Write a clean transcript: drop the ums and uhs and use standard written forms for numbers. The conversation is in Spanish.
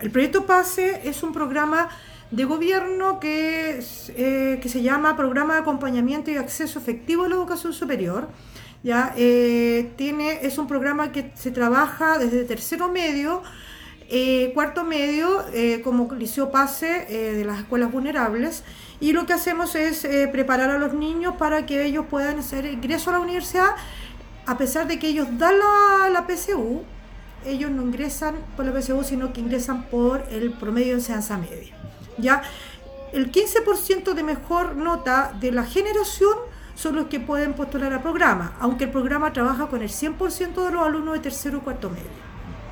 el proyecto PASE es un programa de gobierno que se llama Programa de Acompañamiento y Acceso Efectivo a la Educación Superior. ¿Ya? Es un programa que se trabaja desde tercero medio, cuarto medio, como Liceo PASE de las escuelas vulnerables, y lo que hacemos es preparar a los niños para que ellos puedan hacer ingreso a la universidad, a pesar de que ellos dan la PSU. Ellos no ingresan por la PSU, sino que ingresan por el promedio de enseñanza media. ¿Ya? El 15% de mejor nota de la generación son los que pueden postular al programa, aunque el programa trabaja con el 100% de los alumnos de tercero y cuarto medio.